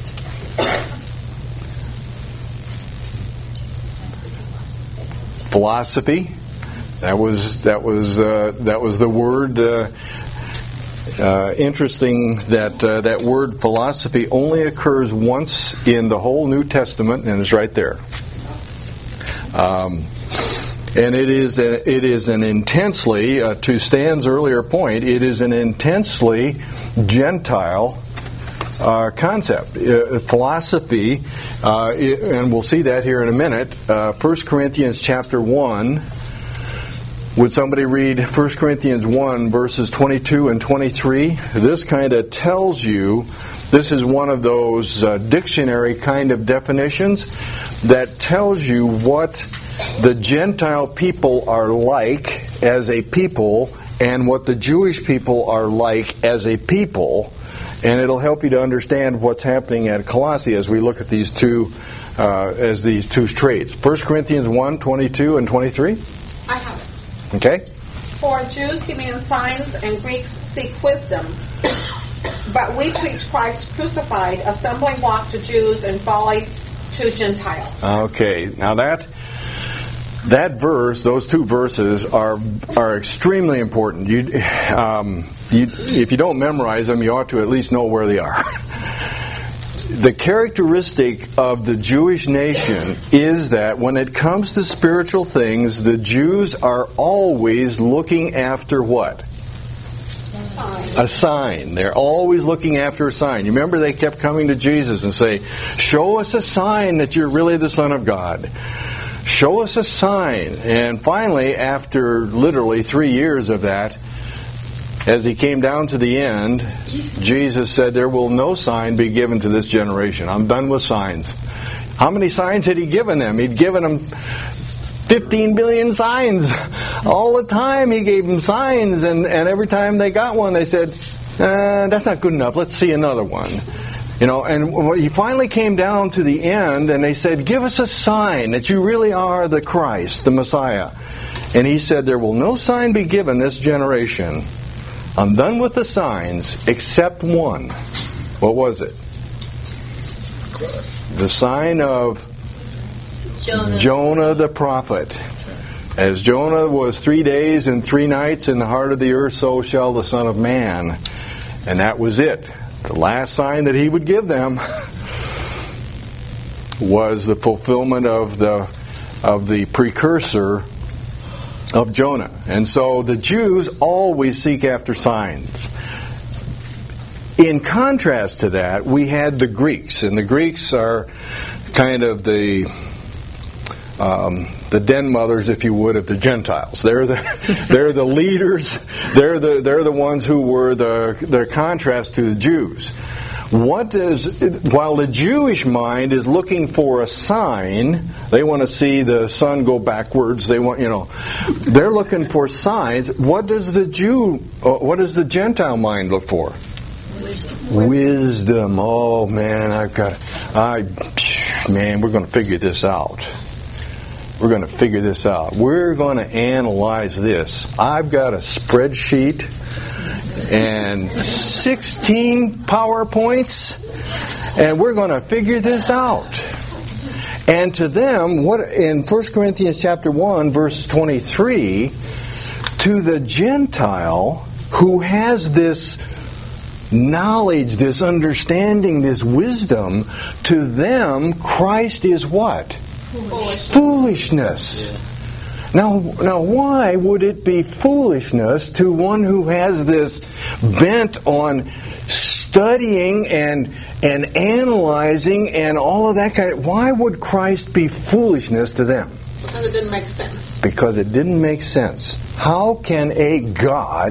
Philosophy. That was that was uh, that was the word. Uh, Uh, interesting that uh, that word philosophy only occurs once in the whole New Testament, and it's right there. Um, and it is a, it is an intensely, uh, to Stan's earlier point, it is an intensely Gentile uh, concept. Uh, philosophy, uh, and we'll see that here in a minute. Uh, First Corinthians chapter one. Would somebody read First Corinthians one, verses twenty-two and twenty-three? This kind of tells you, this is one of those uh, dictionary kind of definitions that tells you what the Gentile people are like as a people and what the Jewish people are like as a people. And it'll help you to understand what's happening at Colossae as we look at these two, uh, as these two traits. First Corinthians one, twenty-two and twenty-three? I have it. Okay. For Jews demand signs and Greeks seek wisdom. But we preach Christ crucified, a stumbling block to Jews and folly to Gentiles. Okay. Now that that verse, those two verses are are extremely important. You, um, you, if you don't memorize them, you ought to at least know where they are. The characteristic of the Jewish nation is that when it comes to spiritual things, the Jews are always looking after what? A sign. They're always looking after a sign. You remember they kept coming to Jesus and say, show us a sign that you're really the Son of God. Show us a sign. And finally, after literally three years of that, as he came down to the end, Jesus said, there will no sign be given to this generation. I'm done with signs. How many signs had he given them? He'd given them fifteen billion signs. All the time he gave them signs, and, and every time they got one, they said, uh, that's not good enough. Let's see another one. You know, and he finally came down to the end, and they said, give us a sign that you really are the Christ, the Messiah. And he said, there will no sign be given this generation. I'm done with the signs except one. What was it? The sign of Jonah. Jonah the prophet. As Jonah was three days and three nights in the heart of the earth, so shall the Son of Man. And that was it. The last sign that he would give them was the fulfillment of the of the precursor of Jonah. And so the Jews always seek after signs. In contrast to that, we had the Greeks, and the Greeks are kind of the um, the den mothers, if you would, of the Gentiles. They're the they're the leaders. They're the they're the ones who were the the contrast to the Jews. What does, while the Jewish mind is looking for a sign, they want to see the sun go backwards. They want, you know, they're looking for signs. What does the Jew, uh, what does the Gentile mind look for? Wisdom. Wisdom. Oh man, I've got, I, man, we're going to figure this out. We're going to figure this out. We're going to analyze this. I've got a spreadsheet and sixteen PowerPoints, and we're going to figure this out. And to them, what in First Corinthians chapter one, verse twenty-three, to the Gentile who has this knowledge, this understanding, this wisdom, to them Christ is what? Foolishness. Foolishness. Yeah. Now, now, why would it be foolishness to one who has this bent on studying and and analyzing and all of that kind of... Why would Christ be foolishness to them? Because it didn't make sense. Because it didn't make sense. How can a God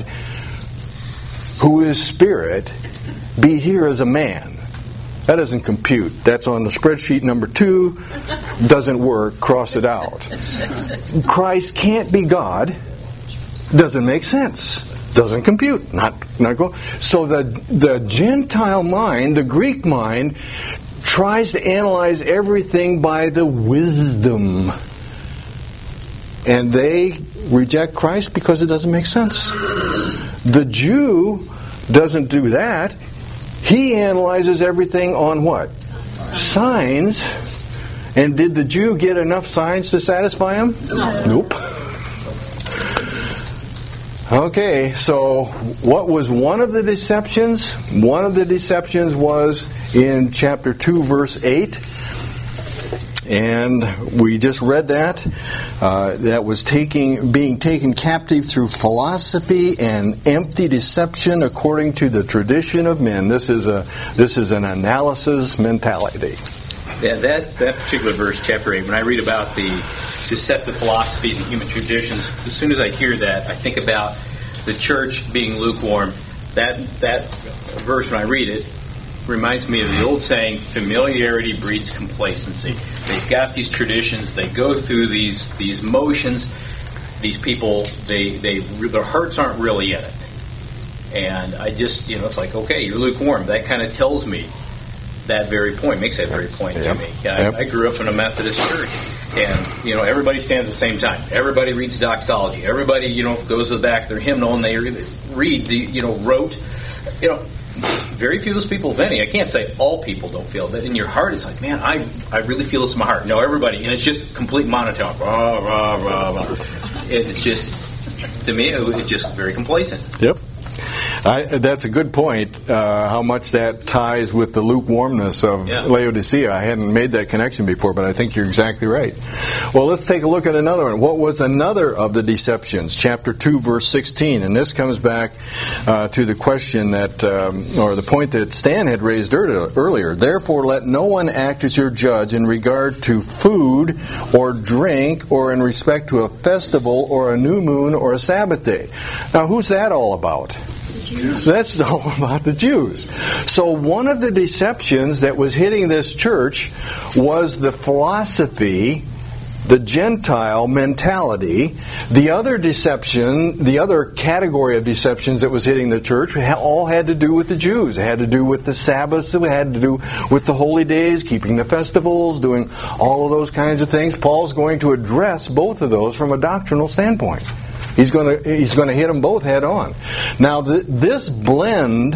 who is spirit be here as a man? That doesn't compute. That's on the spreadsheet number two. Doesn't work. Cross it out. Christ can't be God. Doesn't make sense. Doesn't compute. Not not go. So the the Gentile mind, the Greek mind, tries to analyze everything by the wisdom, and they reject Christ because it doesn't make sense. The Jew doesn't do that. He analyzes everything on what? Signs. And did the Jew get enough signs to satisfy him? No. Nope. Okay, so what was one of the deceptions? One of the deceptions was in chapter two, verse eight. And we just read that. Uh, that was taking, being taken captive through philosophy and empty deception according to the tradition of men. This is a this is an analysis mentality. Yeah, that, that particular verse, chapter eight, when I read about the deceptive philosophy and human traditions, as soon as I hear that, I think about the church being lukewarm. That that verse, when I read it, reminds me of the old saying, familiarity breeds complacency. They've got these traditions, they go through these these motions. These people, they, they their hearts aren't really in it. And I just, you know, it's like, okay, you're lukewarm. That kind of tells me that very point, makes that very point yep. to me. I, Yep. I grew up in a Methodist church, and, you know, everybody stands at the same time. Everybody reads doxology. Everybody, you know, goes to the back of their hymnal and they read the, you know, rote, you know, very few of those people, if any, I can't say all people don't feel that. In your heart, it's like, man, I I really feel this in my heart. No, everybody, and it's just complete monotone. Rah, rah, rah, rah. It's just, to me, it's just very complacent. Yep. I, that's a good point, uh, how much that ties with the lukewarmness of Yeah. Laodicea. I hadn't made that connection before, but I think you're exactly right. Well, let's take a look at another one. What was another of the deceptions? Chapter two, verse sixteen. And this comes back uh, to the question that, um, or the point that Stan had raised earlier. Therefore, let no one act as your judge in regard to food or drink or in respect to a festival or a new moon or a Sabbath day. Now, who's that all about? That's all about the Jews. So one of the deceptions that was hitting this church was the philosophy, the Gentile mentality. The other deception, the other category of deceptions that was hitting the church all had to do with the Jews. It had to do with the Sabbaths. It had to do with the holy days, keeping the festivals, doing all of those kinds of things. Paul's going to address both of those from a doctrinal standpoint. He's going to he's going to hit them both head on. Now, th- this blend,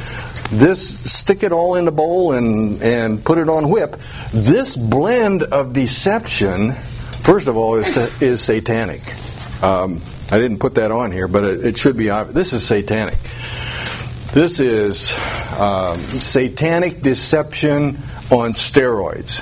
this stick it all in the bowl and, and put it on whip, this blend of deception, first of all, is, is satanic. Um, I didn't put that on here, but it, it should be obvious. This is satanic. This is um, satanic deception on steroids.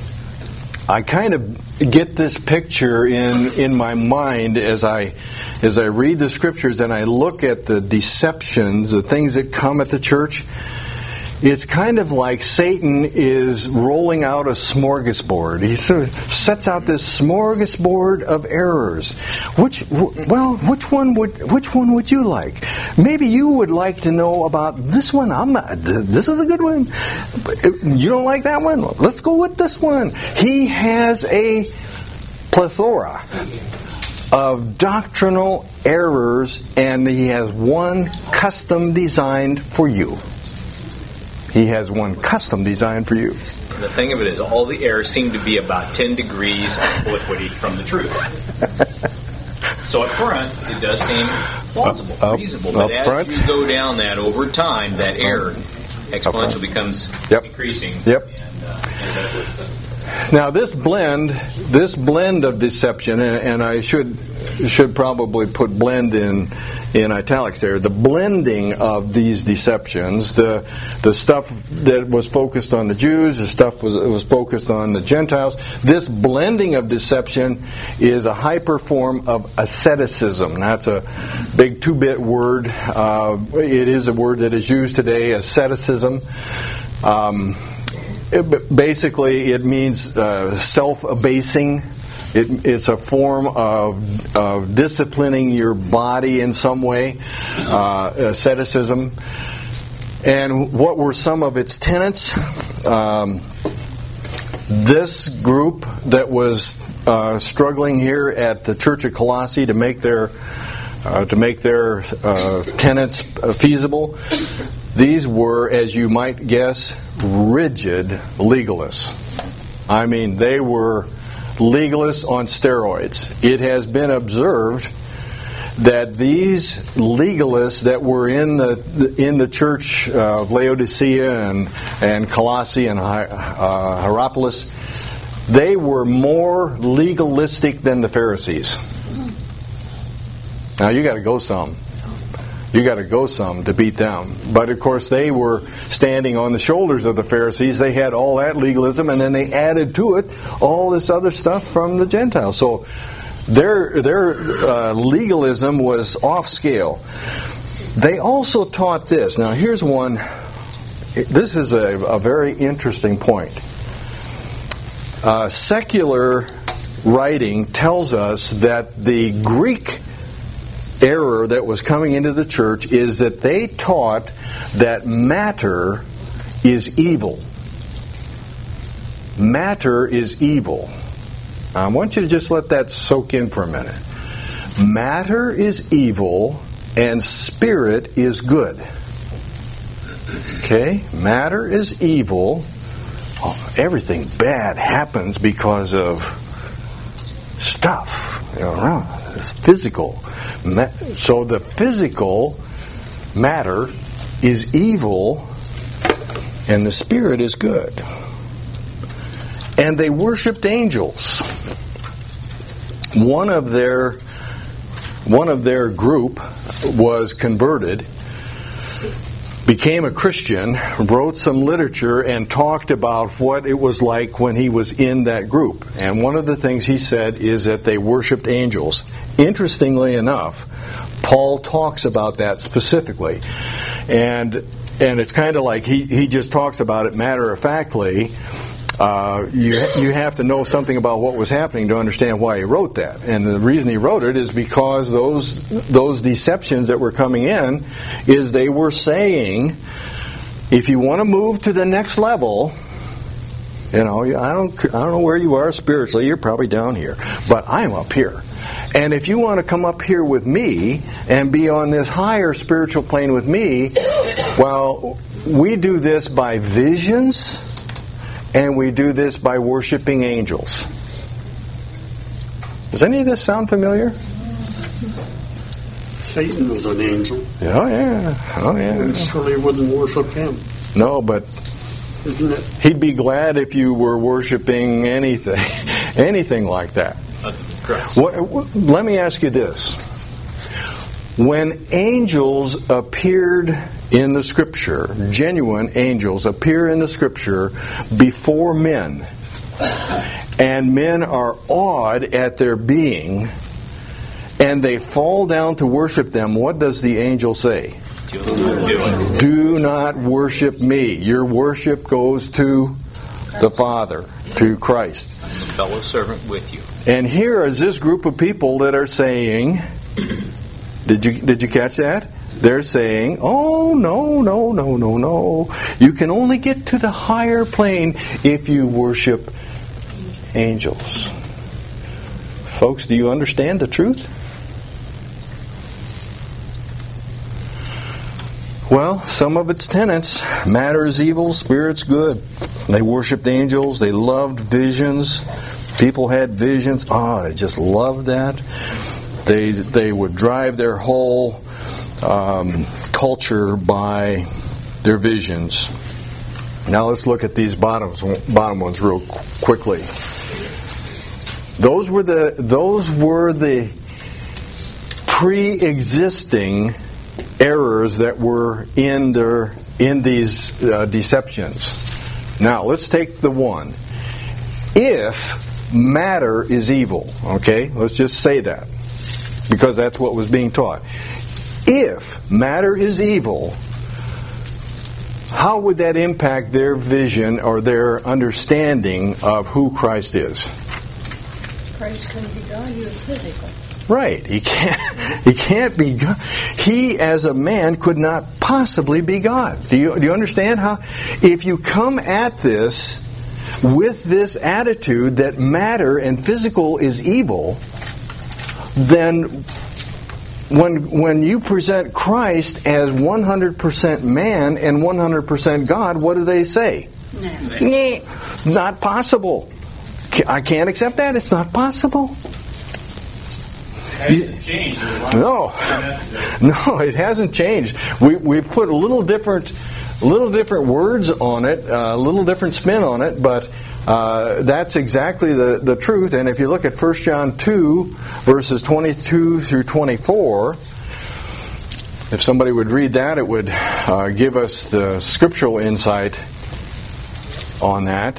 I kind of get this picture in, in my mind as I as I read the scriptures and I look at the deceptions, the things that come at the church. It's kind of like Satan is rolling out a smorgasbord. He sort of sets out this smorgasbord of errors. Which, well, which one would which one would you like? Maybe you would like to know about this one. I'm not. This is a good one. You don't like that one? Let's go with this one. He has a plethora of doctrinal errors, and he has one custom designed for you. He has one custom designed for you. The thing of it is, all the errors seem to be about ten degrees obliquity from the truth. So up front, it does seem plausible, up, reasonable. But up as front. you go down that over time, that error exponential becomes Yep. increasing. Yep. And, uh, and Now this blend, this blend of deception, and, and I should should probably put blend in in italics there. The blending of these deceptions, the the stuff that was focused on the Jews, the stuff was was focused on the Gentiles. This blending of deception is a hyper form of asceticism. That's a big two-bit word. Uh, it is a word that is used today, asceticism. Um, It, basically, it means uh, self-abasing. It, it's a form of, of disciplining your body in some way, uh, asceticism. And what were some of its tenets? Um, this group that was uh, struggling here at the Church of Colossae to make their uh, to make their uh, tenets feasible. These were, as you might guess, rigid legalists. I mean, they were legalists on steroids. It has been observed that these legalists that were in the in the church of Laodicea and and Colossae and uh, Hierapolis, they were more legalistic than the Pharisees. Now you got to go some. You got to go some to beat them. But of course, they were standing on the shoulders of the Pharisees. They had all that legalism, and then they added to it all this other stuff from the Gentiles. So their their uh, legalism was off scale. They also taught this. Now, here's one. This is a, a very interesting point. Uh, secular writing tells us that the Greek error that was coming into the church is that they taught that matter is evil. Matter is evil. I want you to just let that soak in for a minute. Matter is evil and spirit is good. Okay? Matter is evil. Oh, everything bad happens because of stuff around. It's physical. So the physical matter is evil and the spirit is good. And they worshipped angels. One of their one of their group was converted, became a Christian, wrote some literature, and talked about what it was like when he was in that group. And one of the things he said is that they worshipped angels. Interestingly enough, Paul talks about that specifically. And and it's kind of like he, he just talks about it matter-of-factly. Uh, you you have to know something about what was happening to understand why he wrote that. And the reason he wrote it is because those those deceptions that were coming in is they were saying, if you want to move to the next level, you know, I don't I don't know where you are spiritually, you're probably down here, but I'm up here. And if you want to come up here with me and be on this higher spiritual plane with me, well, we do this by visions. And we do this by worshiping angels. Does any of this sound familiar? Satan was an angel. Oh, yeah. Oh, yeah. You surely wouldn't worship him. No, but isn't it? He'd be glad if you were worshiping anything, anything like that. What, what, let me ask you this. When angels appeared in the Scripture, genuine angels appear in the Scripture before men, and men are awed at their being, and they fall down to worship them, what does the angel say? Do, Do not worship me. Your worship goes to the Father, to Christ. I'm a fellow servant with you. And here is this group of people that are saying, did you did you catch that? They're saying, oh, no, no, no, no, no. You can only get to the higher plane if you worship angels. Folks, do you understand the truth? Well, some of its tenets, matter is evil, spirit's good. They worshipped angels, they loved visions. People had visions. Oh, they just loved that. They they would drive their whole um, culture by their visions. Now let's look at these bottoms, bottom ones real quickly. Those were the those were the pre-existing errors that were in their in these uh, deceptions. Now let's take the one. If matter is evil, okay, let's just say that, because that's what was being taught. If matter is evil, how would that impact their vision or their understanding of who Christ is? Christ couldn't be God, he was physical. Right. He can't he can't be God. He as a man could not possibly be God. Do you do you understand how if you come at this with this attitude that matter and physical is evil, then when when you present Christ as one hundred percent man and one hundred percent God, what do they say? Nah. Not possible. I can't accept that. It's not possible. It hasn't changed. No, no, it hasn't changed. We we've put a little different, little different words on it, a little different spin on it, but uh, that's exactly the, the truth. And if you look at First John two, verses twenty-two through twenty-four, If somebody would read that, it would uh, give us the scriptural insight on that.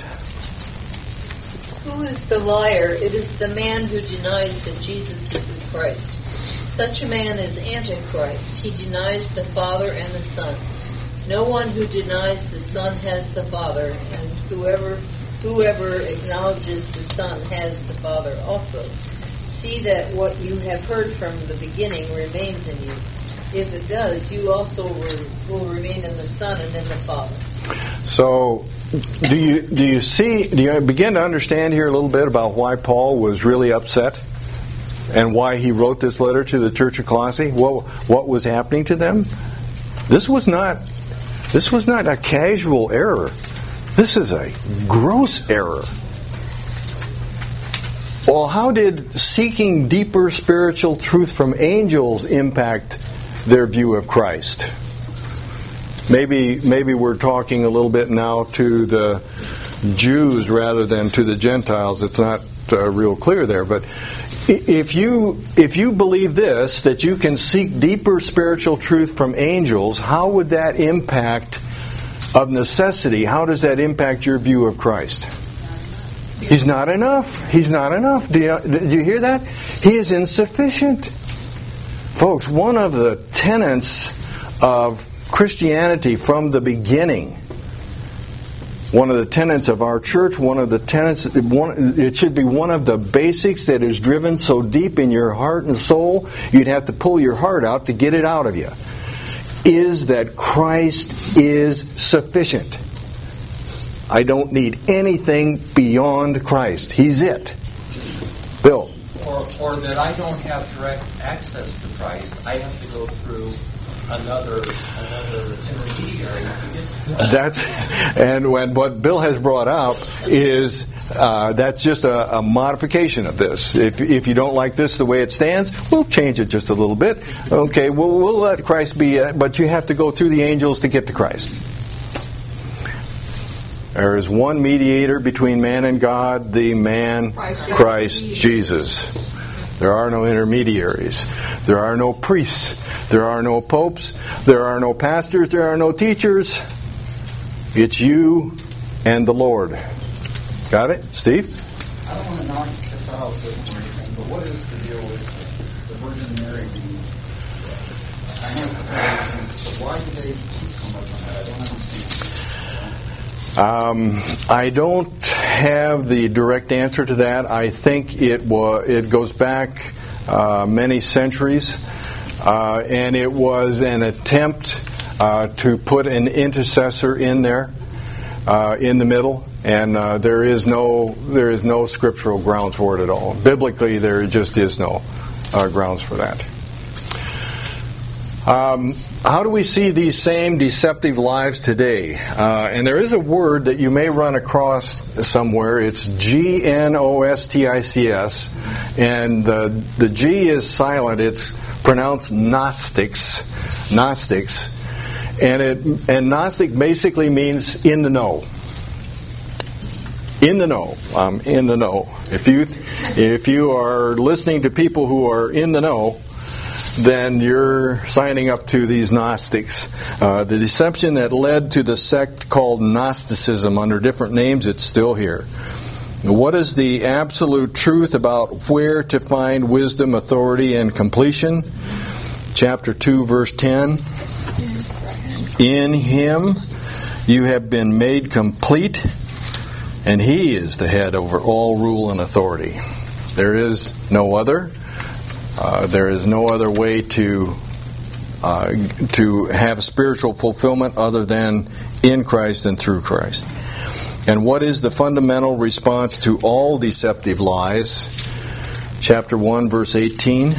Who is the liar? It is the man who denies that Jesus is the Christ. Such a man is Antichrist. He denies the Father and the Son. No one who denies the Son has the Father, and whoever whoever acknowledges the Son has the Father also. See that what you have heard from the beginning remains in you. If it does, you also will remain in the Son and in the Father. So, do you do you see? Do you begin to understand here a little bit about why Paul was really upset, and why he wrote this letter to the Church of Colossae? What what was happening to them? This was not this was not a casual error. This is a gross error. Well, how did seeking deeper spiritual truth from angels impact their view of Christ? Maybe maybe we're talking a little bit now to the Jews rather than to the Gentiles. It's not uh, real clear there, but if you if you believe this, that you can seek deeper spiritual truth from angels, how would that impact, of necessity, how does that impact your view of Christ? He's not enough. He's not enough. Do you, do you hear that? He is insufficient. Folks, one of the tenets of Christianity from the beginning, one of the tenets of our church, one of the tenets, one, it should be one of the basics that is driven so deep in your heart and soul, you'd have to pull your heart out to get it out of you, is that Christ is sufficient. I don't need anything beyond Christ. He's it. Bill. Or, or that I don't have direct access to Christ. I have to go through another another intermediary to get to Christ. That's and when what Bill has brought up is uh, that's just a, a modification of this. If if you don't like this the way it stands, we'll change it just a little bit. Okay, we'll we'll let Christ be, uh, but you have to go through the angels to get to Christ. There is one mediator between man and God, the man Christ, Christ Jesus. There are no intermediaries. There are no priests. There are no popes. There are no pastors. There are no teachers. It's you and the Lord. Got it, Steve? I don't want to knock Catholicism or anything, but what is the deal with the Virgin Mary being? I know it's a very thing, so why do they teach so much on that? I don't understand. Um, I don't have the direct answer to that. I think it was, it goes back uh, many centuries, uh, and it was an attempt uh, to put an intercessor in there, uh, in the middle, and uh, there is no there is no scriptural grounds for it at all. Biblically, there just is no uh, grounds for that. Um, how do we see these same deceptive lives today? Uh, and there is a word that you may run across somewhere. It's G N O S T I C S. And the, the G is silent. It's pronounced Gnostics. Gnostics. And it and Gnostic basically means in the know. In the know. Um, in the know. If you if you are listening to people who are in the know, then you're signing up to these Gnostics. Uh, the deception that led to the sect called Gnosticism under different names, it's still here. What is the absolute truth about where to find wisdom, authority, and completion? Chapter two, verse ten. In Him you have been made complete, and He is the head over all rule and authority. There is no other. Uh, there is no other way to uh, to have spiritual fulfillment other than in Christ and through Christ. And what is the fundamental response to all deceptive lies? Chapter one, verse eighteen.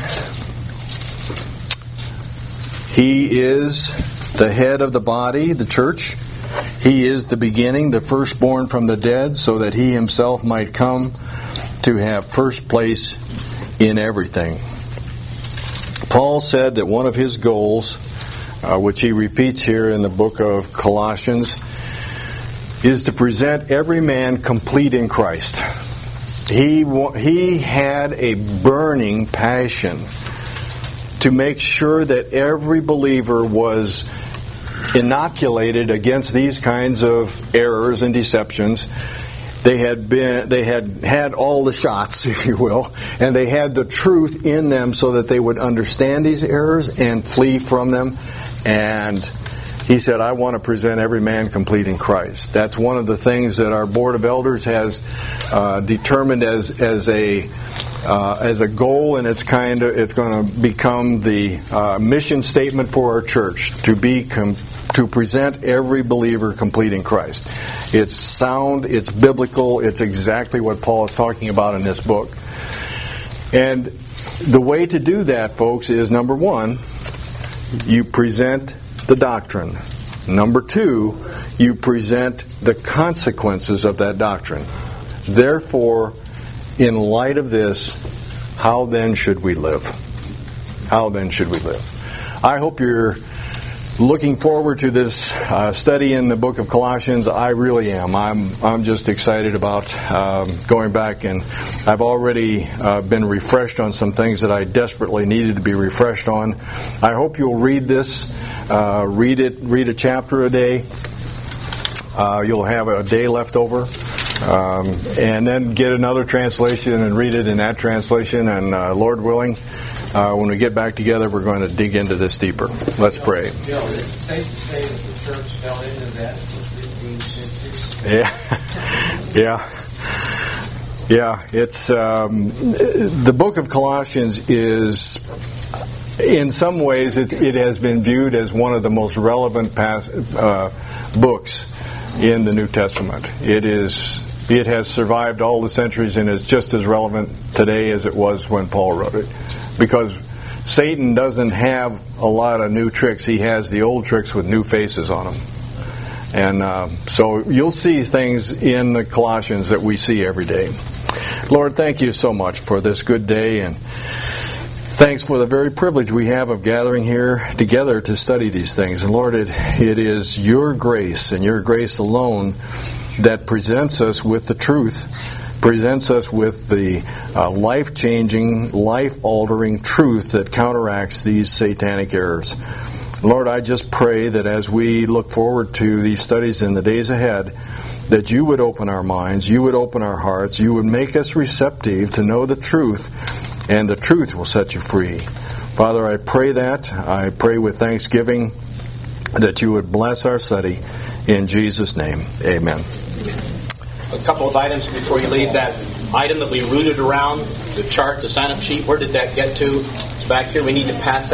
He is the head of the body, the church. He is the beginning, the firstborn from the dead, so that He Himself might come to have first place in everything. Paul said that one of his goals, uh, which he repeats here in the book of Colossians, is to present every man complete in Christ. He he had a burning passion to make sure that every believer was inoculated against these kinds of errors and deceptions. They had been, they had had all the shots, if you will, and they had the truth in them so that they would understand these errors and flee from them. And he said, I want to present every man complete in Christ. That's one of the things that our Board of Elders has uh, determined as as a uh, as a goal, and it's kind of it's going to become the uh, mission statement for our church to be com- to present every believer complete in Christ. It's sound, it's biblical, it's exactly what Paul is talking about in this book. And the way to do that, folks, is number one, you present the doctrine. Number two, you present the consequences of that doctrine. Therefore, in light of this, how then should we live? How then should we live? I hope you're looking forward to this uh, study in the book of Colossians. I really am. I'm I'm just excited about um, going back, and I've already uh, been refreshed on some things that I desperately needed to be refreshed on. I hope you'll read this, uh, read it, read a chapter a day. Uh, you'll have a day left over. Um, and then get another translation and read it in that translation, and uh, Lord willing, Uh, when we get back together, we're going to dig into this deeper. Let's pray. Bill, it's safe to say that the church fell into that fifteen sixty. Yeah, yeah, yeah. It's um, the book of Colossians is, in some ways, it, it has been viewed as one of the most relevant past, uh, books in the New Testament. It is. It has survived all the centuries and is just as relevant today as it was when Paul wrote it. Because Satan doesn't have a lot of new tricks. He has the old tricks with new faces on them. And uh, so you'll see things in the Colossians that we see every day. Lord, thank you so much for this good day, and thanks for the very privilege we have of gathering here together to study these things. And Lord, it, it is your grace and your grace alone that presents us with the truth, presents us with the uh, life-changing, life-altering truth that counteracts these satanic errors. Lord, I just pray that as we look forward to these studies in the days ahead, that you would open our minds, you would open our hearts, you would make us receptive to know the truth, and the truth will set you free. Father, I pray that. I pray with thanksgiving that you would bless our study. In Jesus' name, amen. A couple of items before you leave. That item that we rooted around, the chart, the sign-up sheet, where did that get to? It's back here. We need to pass that